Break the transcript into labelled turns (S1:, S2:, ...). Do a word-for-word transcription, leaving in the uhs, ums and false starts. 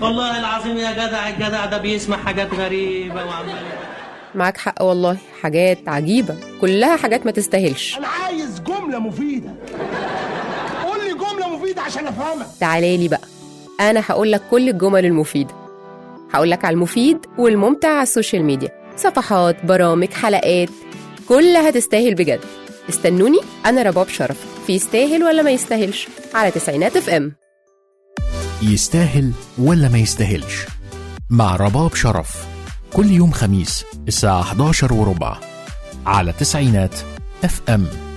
S1: والله العظيم يا جدع، الجدع ده بيسمع حاجات غريبة وعمال.
S2: معاك حق والله، حاجات عجيبة كلها حاجات ما تستاهلش.
S3: انا عايز جملة مفيدة، قول لي جملة مفيدة عشان افهمك.
S2: تعالى لي بقى، انا هقول لك كل الجمل المفيدة. هقول لك على المفيد والممتع على السوشيال ميديا، صفحات، برامج، حلقات، كلها تستاهل بجد. استنوني، انا رباب شرف في يستاهل ولا ما يستاهلش على تسعينات اف ام.
S4: يستاهل ولا ما يستاهلش مع رباب شرف، كل يوم خميس الساعة إحدى عشر وربع على تسعينات اف ام.